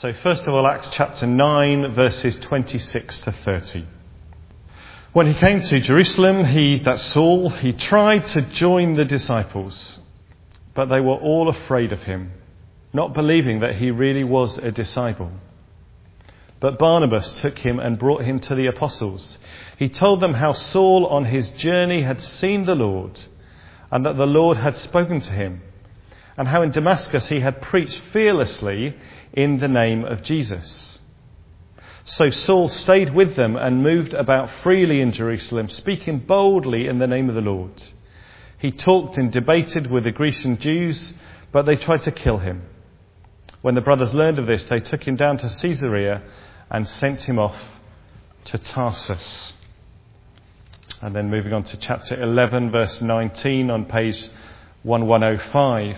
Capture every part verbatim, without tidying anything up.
So first of all, Acts chapter nine, verses twenty-six to thirty. When he came to Jerusalem, he, that's Saul, he tried to join the disciples, but they were all afraid of him, not believing that he really was a disciple. But Barnabas took him and brought him to the apostles. He told them how Saul on his journey had seen the Lord, and that the Lord had spoken to him, and how in Damascus he had preached fearlessly in the name of Jesus. So Saul stayed with them and moved about freely in Jerusalem, speaking boldly in the name of the Lord. He talked and debated with the Grecian Jews, but they tried to kill him. When the brothers learned of this, they took him down to Caesarea and sent him off to Tarsus. And then moving on to chapter eleven, verse nineteen on page eleven oh five.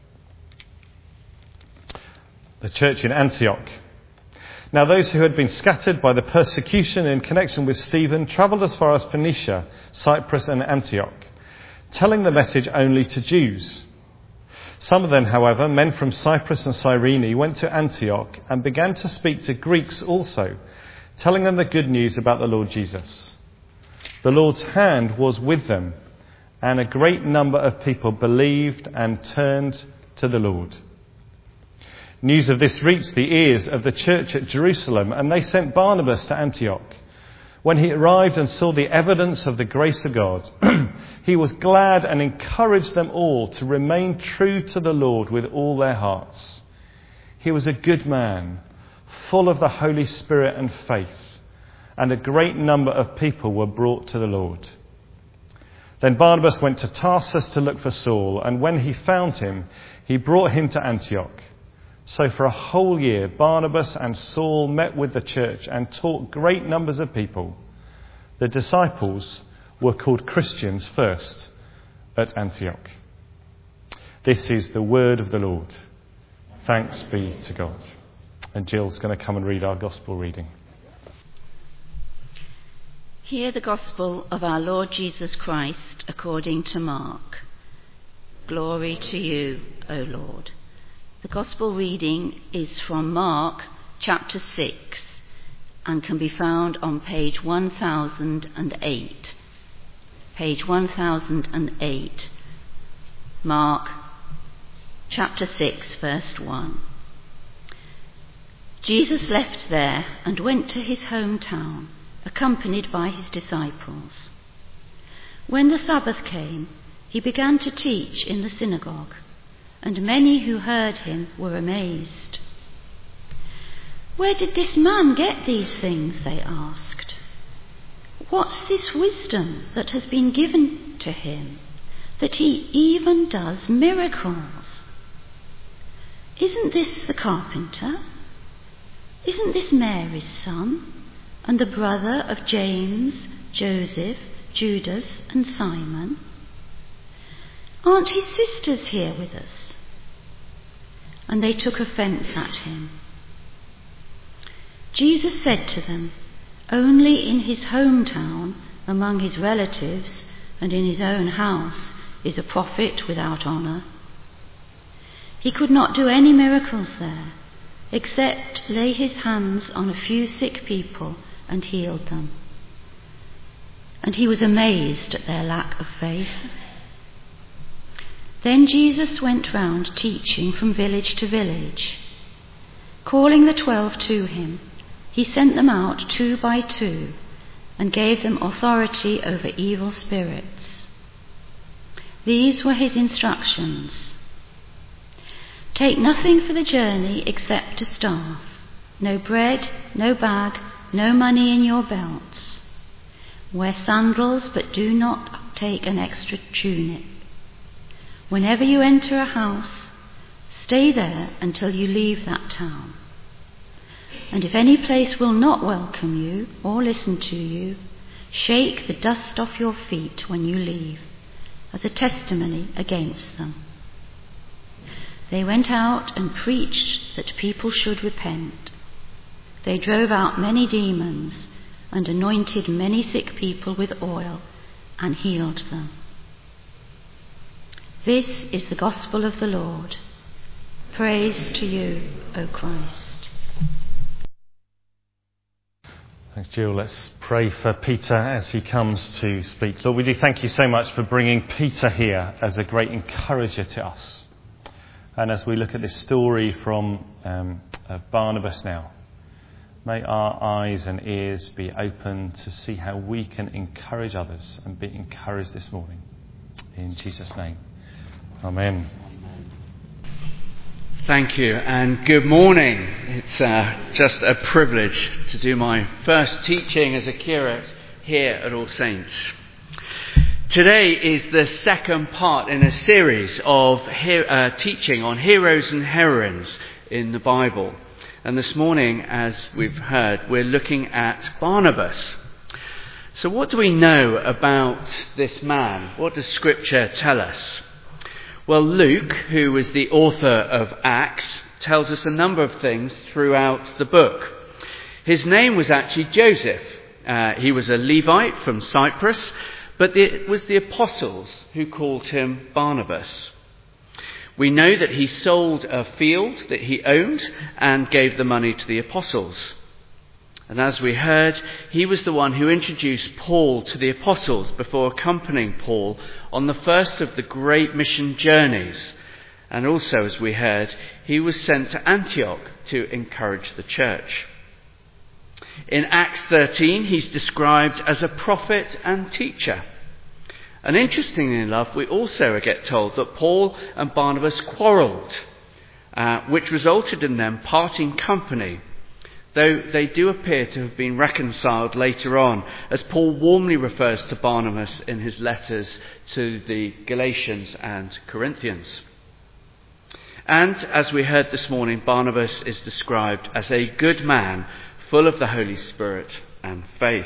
The church in Antioch. Now those who had been scattered by the persecution in connection with Stephen travelled as far as Phoenicia, Cyprus and Antioch, telling the message only to Jews. Some of them, however, men from Cyprus and Cyrene, went to Antioch and began to speak to Greeks also, telling them the good news about the Lord Jesus. The Lord's hand was with them, and a great number of people believed and turned to the Lord. News of this reached the ears of the church at Jerusalem, and they sent Barnabas to Antioch. When he arrived and saw the evidence of the grace of God, he was glad and encouraged them all to remain true to the Lord with all their hearts. He was a good man, full of the Holy Spirit and faith, and a great number of people were brought to the Lord. Then Barnabas went to Tarsus to look for Saul, and when he found him, he brought him to Antioch. So for a whole year, Barnabas and Saul met with the church and taught great numbers of people. The disciples were called Christians first at Antioch. This is the word of the Lord. Thanks be to God. And Jill's going to come and read our gospel reading. Hear the gospel of our Lord Jesus Christ according to Mark. Glory to you, O Lord. The Gospel reading is from Mark chapter six and can be found on page one thousand eight. Page one thousand eight. Mark chapter six, verse one. Jesus left there and went to his hometown, accompanied by his disciples. When the Sabbath came, he began to teach in the synagogue, and many who heard him were amazed. "Where did this man get these things?" they asked. "What's this wisdom that has been given to him, that he even does miracles? Isn't this the carpenter? Isn't this Mary's son, and the brother of James, Joseph, Judas, and Simon? Aren't his sisters here with us?" And they took offence at him. Jesus said to them, "Only in his hometown, among his relatives, and in his own house is a prophet without honour." He could not do any miracles there, except lay his hands on a few sick people and healed them. And he was amazed at their lack of faith. Then Jesus went round teaching from village to village. Calling the twelve to him, he sent them out two by two and gave them authority over evil spirits. These were his instructions. "Take nothing for the journey except a staff, no bread, no bag, no money in your belts. Wear sandals, but do not take an extra tunic. Whenever you enter a house, stay there until you leave that town. And if any place will not welcome you or listen to you, shake the dust off your feet when you leave, as a testimony against them." They went out and preached that people should repent. They drove out many demons and anointed many sick people with oil and healed them. This is the gospel of the Lord. Praise to you, O Christ. Thanks, Jill. Let's pray for Peter as he comes to speak. Lord, we do thank you so much for bringing Peter here as a great encourager to us. And as we look at this story from um, of Barnabas now, may our eyes and ears be open to see how we can encourage others and be encouraged this morning. In Jesus' name. Amen. Thank you and good morning. It's uh, just a privilege to do my first teaching as a curate here at All Saints. Today is the second part in a series of he- uh, teaching on heroes and heroines in the Bible. And this morning, as we've heard, we're looking at Barnabas. So what do we know about this man? What does Scripture tell us? Well, Luke, who was the author of Acts, tells us a number of things throughout the book. His name was actually Joseph. Uh, he was a Levite from Cyprus, but it was the apostles who called him Barnabas. We know that he sold a field that he owned and gave the money to the apostles. And as we heard, he was the one who introduced Paul to the apostles before accompanying Paul on the first of the great mission journeys. And also, as we heard, he was sent to Antioch to encourage the church. In Acts thirteen, he's described as a prophet and teacher. And interestingly enough, we also get told that Paul and Barnabas quarrelled, uh, which resulted in them parting company, though they do appear to have been reconciled later on, as Paul warmly refers to Barnabas in his letters to the Galatians and Corinthians. And as we heard this morning, Barnabas is described as a good man, full of the Holy Spirit and faith.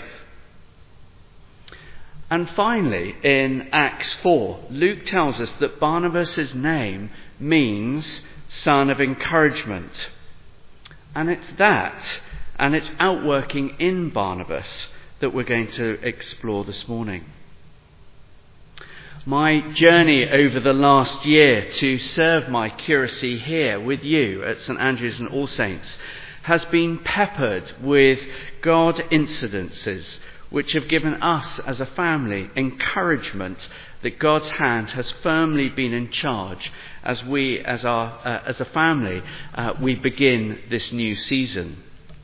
And finally, in Acts four, Luke tells us that Barnabas' name means son of encouragement. And it's that, and it's outworking in Barnabas, that we're going to explore this morning. My journey over the last year to serve my curacy here with you at St Andrews and All Saints has been peppered with God incidences which have given us as a family encouragement that God's hand has firmly been in charge as we, as our, uh, as a family, uh, we begin this new season.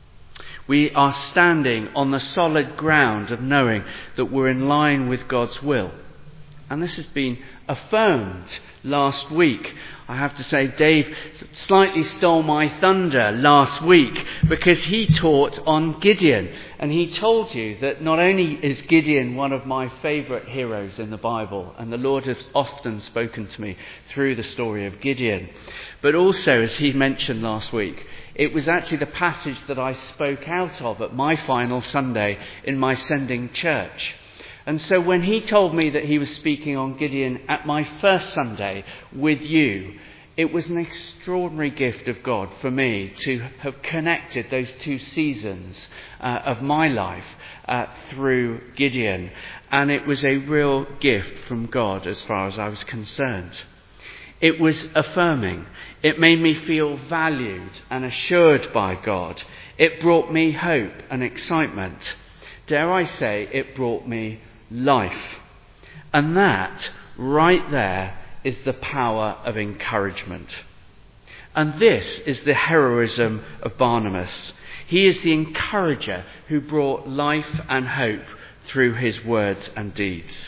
We are standing on the solid ground of knowing that we're in line with God's will. And this has been affirmed last week. I have to say, Dave slightly stole my thunder last week because he taught on Gideon. And he told you that not only is Gideon one of my favourite heroes in the Bible, and the Lord has often spoken to me through the story of Gideon, but also, as he mentioned last week, it was actually the passage that I spoke out of at my final Sunday in my sending church. And so when he told me that he was speaking on Gideon at my first Sunday with you, it was an extraordinary gift of God for me to have connected those two seasons uh, of my life uh, through Gideon. And it was a real gift from God as far as I was concerned. It was affirming. It made me feel valued and assured by God. It brought me hope and excitement. Dare I say, it brought me life. And that, right there, is the power of encouragement. And this is the heroism of Barnabas. He is the encourager who brought life and hope through his words and deeds.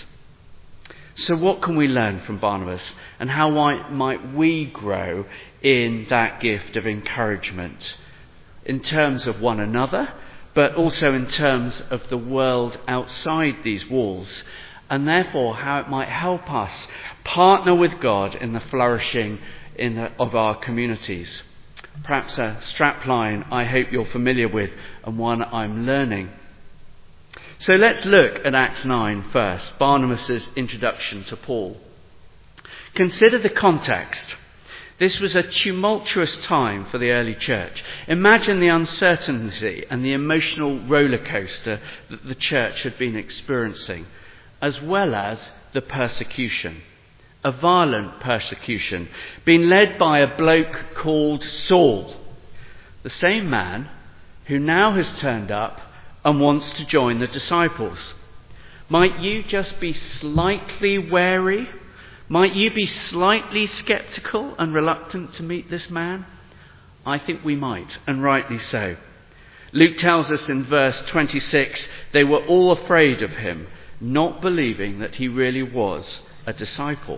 So what can we learn from Barnabas, and how might we grow in that gift of encouragement in terms of one another, but also in terms of the world outside these walls, and therefore how it might help us partner with God in the flourishing in the, of our communities? Perhaps a strapline I hope you're familiar with, and one I'm learning. So let's look at Acts nine first, Barnabas' introduction to Paul. Consider the context. This was a tumultuous time for the early church. Imagine the uncertainty and the emotional roller coaster that the church had been experiencing, as well as the persecution, a violent persecution, being led by a bloke called Saul, the same man who now has turned up and wants to join the disciples. Might you just be slightly wary? Might you be slightly sceptical and reluctant to meet this man? I think we might, and rightly so. Luke tells us in verse twenty-six, they were all afraid of him, not believing that he really was a disciple.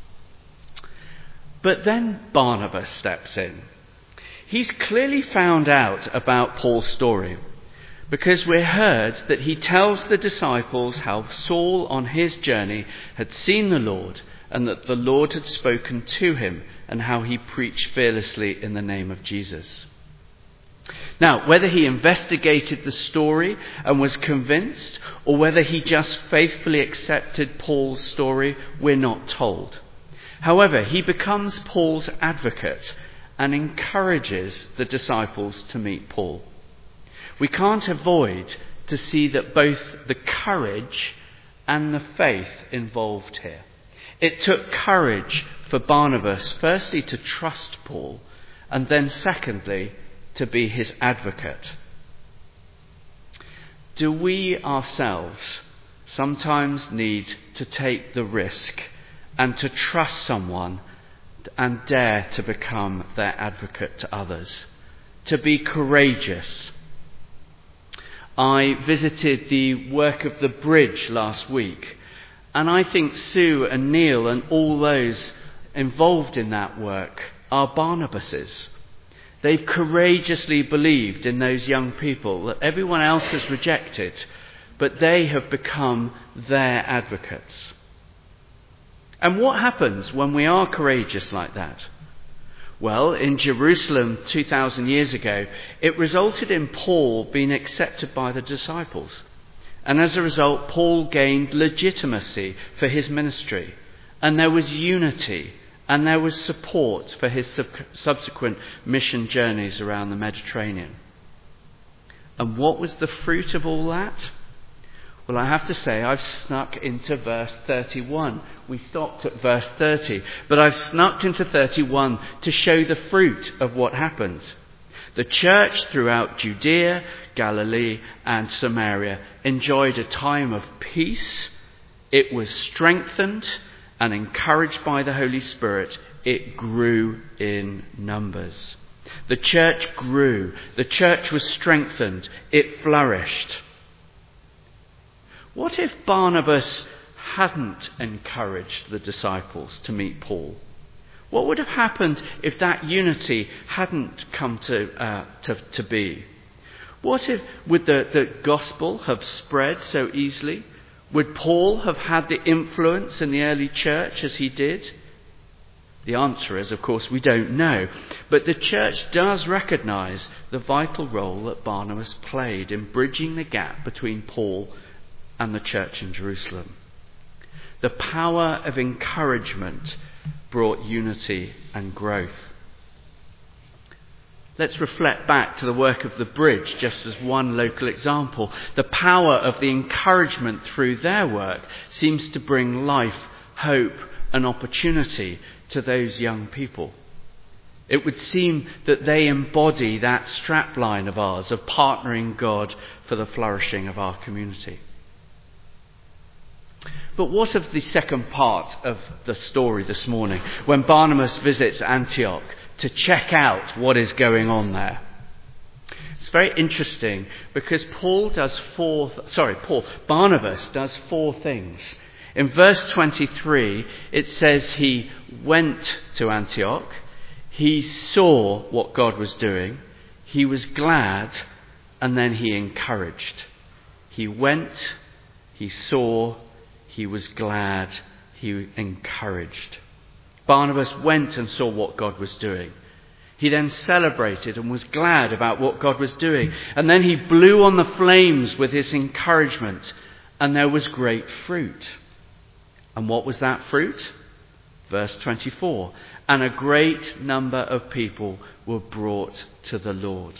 But then Barnabas steps in. He's clearly found out about Paul's story, because we're heard that he tells the disciples how Saul on his journey had seen the Lord and that the Lord had spoken to him and how he preached fearlessly in the name of Jesus. Now, whether he investigated the story and was convinced, or whether he just faithfully accepted Paul's story, we're not told. However, he becomes Paul's advocate and encourages the disciples to meet Paul. We can't avoid to see that both the courage and the faith involved here. It took courage for Barnabas, firstly, to trust Paul, and then secondly, to be his advocate. Do we ourselves sometimes need to take the risk and to trust someone and dare to become their advocate to others? To be courageous. I visited the work of the bridge last week, and I think Sue and Neil and all those involved in that work are Barnabases. They've courageously believed in those young people that everyone else has rejected, but they have become their advocates. And what happens when we are courageous like that? Well, in Jerusalem two thousand years ago, it resulted in Paul being accepted by the disciples. And as a result, Paul gained legitimacy for his ministry. And there was unity, and there was support for his sub- subsequent mission journeys around the Mediterranean. And what was the fruit of all that? Well, I have to say I've snuck into verse thirty-one. We stopped at verse thirty, but I've snuck into thirty-one to show the fruit of what happened. The church throughout Judea, Galilee and Samaria enjoyed a time of peace. It was strengthened and encouraged by the Holy Spirit. It grew in numbers. The church grew. The church was strengthened. It flourished. What if Barnabas hadn't encouraged the disciples to meet Paul? What would have happened if that unity hadn't come to uh, to, to be? What if, would the, the gospel have spread so easily? Would Paul have had the influence in the early church as he did? The answer is, of course, we don't know. But the church does recognise the vital role that Barnabas played in bridging the gap between Paul and the church in Jerusalem. The power of encouragement brought unity and growth. Let's reflect back to the work of the bridge just as one local example. The power of the encouragement through their work seems to bring life, hope and opportunity to those young people. It would seem that they embody that strapline of ours of partnering God for the flourishing of our community. But what of the second part of the story this morning, when Barnabas visits Antioch to check out what is going on there? It's very interesting because Paul does four, sorry, Paul, Barnabas does four things. In verse twenty-three, it says he went to Antioch, he saw what God was doing, he was glad, and then he encouraged. He went, he saw, he was glad, he encouraged. Barnabas went and saw what God was doing. He then celebrated and was glad about what God was doing. And then he blew on the flames with his encouragement, and there was great fruit. And what was that fruit? Verse twenty-four. And a great number of people were brought to the Lord.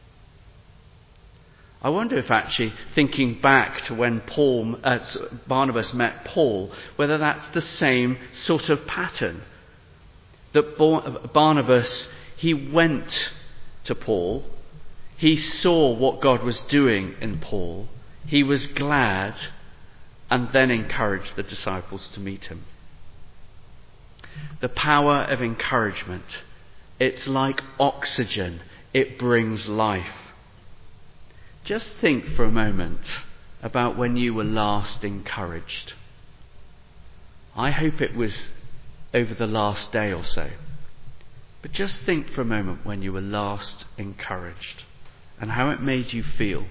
I wonder if actually, thinking back to when Paul, uh, Barnabas met Paul, whether that's the same sort of pattern. That Barnabas, he went to Paul, He saw what God was doing in Paul. He was glad and then encouraged the disciples to meet him. The power of encouragement. It's like oxygen. It brings life. Just think for a moment about when you were last encouraged. I hope it was over the last day or so. But just think for a moment when you were last encouraged and how it made you feel.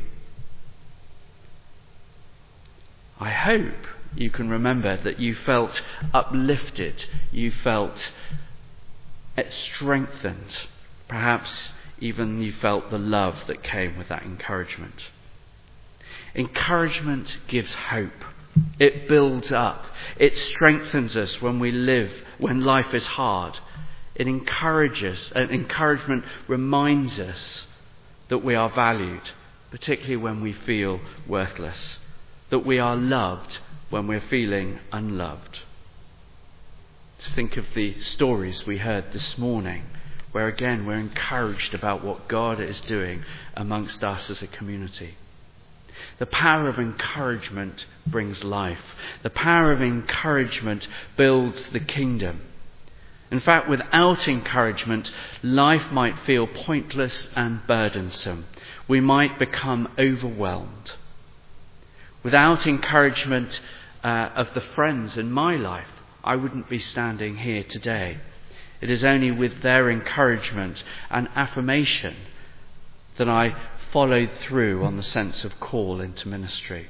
I hope you can remember that you felt uplifted, you felt strengthened, perhaps even you felt the love that came with that encouragement. Encouragement gives hope. It builds up. It strengthens us when we live, when life is hard. It encourages, and encouragement reminds us that we are valued, particularly when we feel worthless, that we are loved when we're feeling unloved. Just think of the stories we heard this morning, where again we're encouraged about what God is doing amongst us as a community. The power of encouragement brings life. The power of encouragement builds the kingdom. In fact, without encouragement, life might feel pointless and burdensome. We might become overwhelmed. Without encouragement uh, of the friends in my life, I wouldn't be standing here today. It is only with their encouragement and affirmation that I followed through on the sense of call into ministry.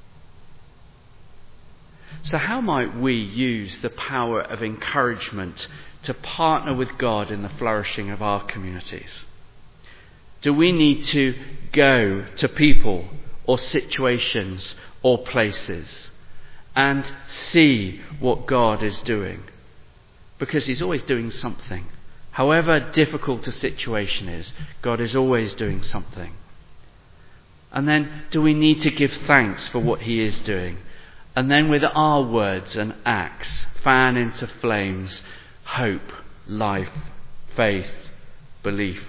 So how might we use the power of encouragement to partner with God in the flourishing of our communities? Do we need to go to people or situations or places and see what God is doing? Because he's always doing something. However difficult a situation is, God is always doing something. And then do we need to give thanks for what he is doing? And then with our words and acts, fan into flames hope, life, faith, belief.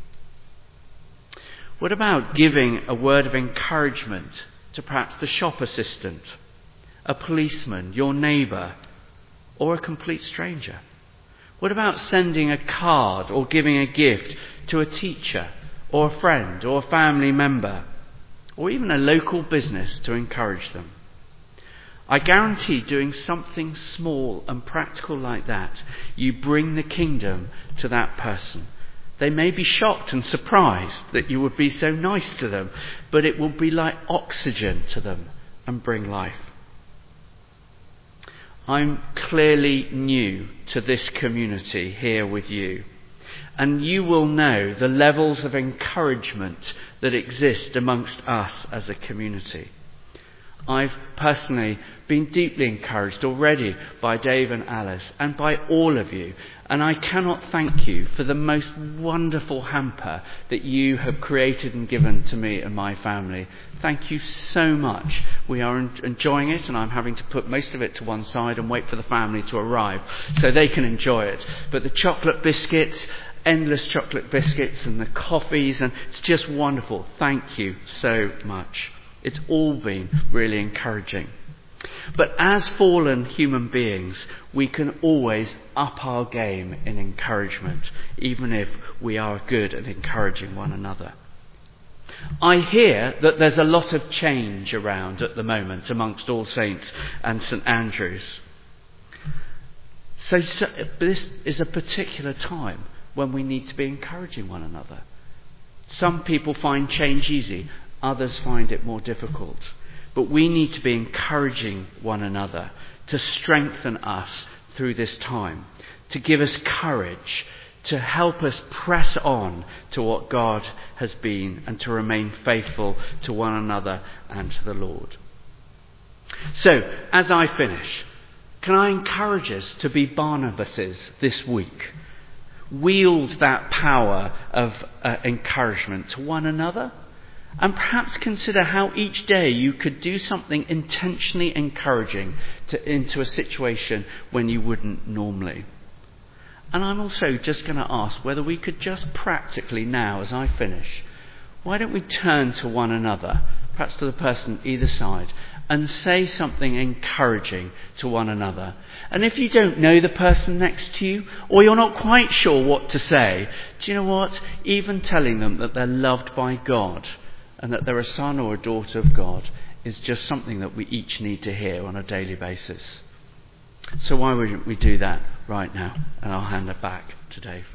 What about giving a word of encouragement to perhaps the shop assistant, a policeman, your neighbour, or a complete stranger? What about sending a card or giving a gift to a teacher or a friend or a family member, or even a local business to encourage them? I guarantee doing something small and practical like that, you bring the kingdom to that person. They may be shocked and surprised that you would be so nice to them, but it will be like oxygen to them and bring life. I'm clearly new to this community here with you, and you will know the levels of encouragement that exist amongst us as a community. I've personally been deeply encouraged already by Dave and Alice and by all of you, and I cannot thank you for the most wonderful hamper that you have created and given to me and my family. Thank you so much. We are enjoying it, and I'm having to put most of it to one side and wait for the family to arrive so they can enjoy it. But the chocolate biscuits, endless chocolate biscuits, and the coffees, and it's just wonderful. Thank you so much. It's all been really encouraging. But as fallen human beings, we can always up our game in encouragement, even if we are good at encouraging one another. I hear that there's a lot of change around at the moment amongst All Saints and St Andrews. So, so this is a particular time when we need to be encouraging one another. Some people find change easy. Others find it more difficult. But we need to be encouraging one another to strengthen us through this time, to give us courage, to help us press on to what God has been and to remain faithful to one another and to the Lord. So, as I finish, can I encourage us to be Barnabases this week? Wield that power of uh, encouragement to one another. And perhaps consider how each day you could do something intentionally encouraging to, into a situation when you wouldn't normally. And I'm also just going to ask whether we could just practically now, as I finish, why don't we turn to one another, perhaps to the person either side, and say something encouraging to one another. And if you don't know the person next to you, or you're not quite sure what to say, do you know what? Even telling them that they're loved by God and that they're a son or a daughter of God is just something that we each need to hear on a daily basis. So why wouldn't we do that right now? And I'll hand it back to Dave.